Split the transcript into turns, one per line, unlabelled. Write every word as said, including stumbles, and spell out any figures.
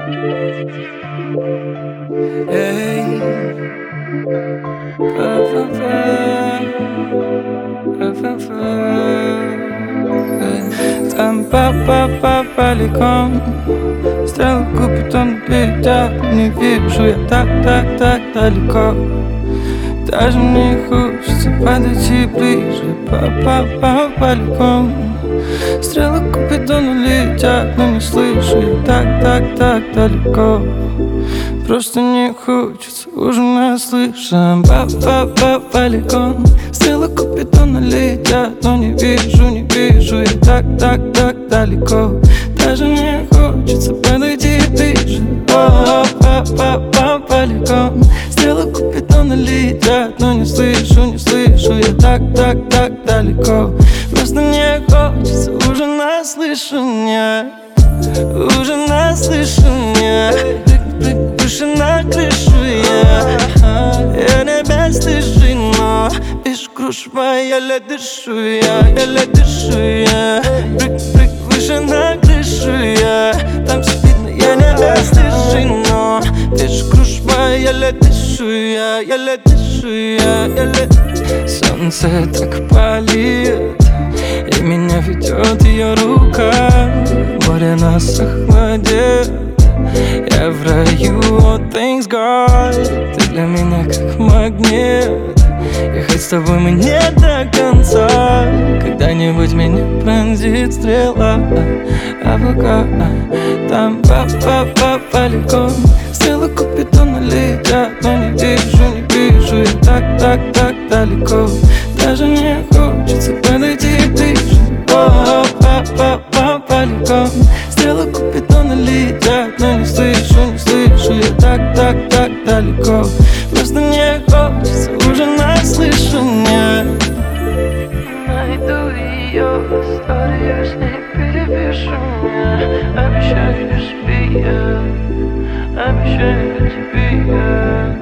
Эй, па-па-па, па-па-па. Там па-па-па поликом, стрелы Купидон летят, не вижу я так-так-так далеко. Даже мне хочется подойти ближе, па-па-па поликом. Стрелы Купидона летят, но не слышу я так-так-так далеко. Просто не хочется уже наслышан. Па-па-па полигон. Стрелы Купидона летят, но не вижу, не вижу я так-так-так далеко. Даже не хочется подойти ближе. Па-па-па полигон. Стрелы Купидона летят, но не слышу, не слышу я так-так-так далеко. Просто не хочется уже наслышан. Уже наслышан. Выше на крышу я, я не без лжи, но вижу кружева, еле дышу я, еле дышу я. Прыг-прыг выше на крышу я, там все видно, я не без лжи, но вижу кружева, еле дышу я, еле дышу я, еле. Солнце так палит, и меня ведет ее рука. Море нас охладит, я в раю, all things God. Ты для меня как магнит, и хоть с тобой мы не до конца, когда-нибудь меня пронзит стрела. А пока там па-па-па полигон. Стрелы Купидона летят, но не вижу, не вижу я так-так-так далеко. Даже не хочется подойти ближе. Па-па-па полигон. Стрелы Купидона летят, но не слышу, не слышу я так-так-так далеко. Просто не хочется уже наслышан. Найду ее историю, с ней перепишу я. Обещаю тебе, я обещаю тебе, я.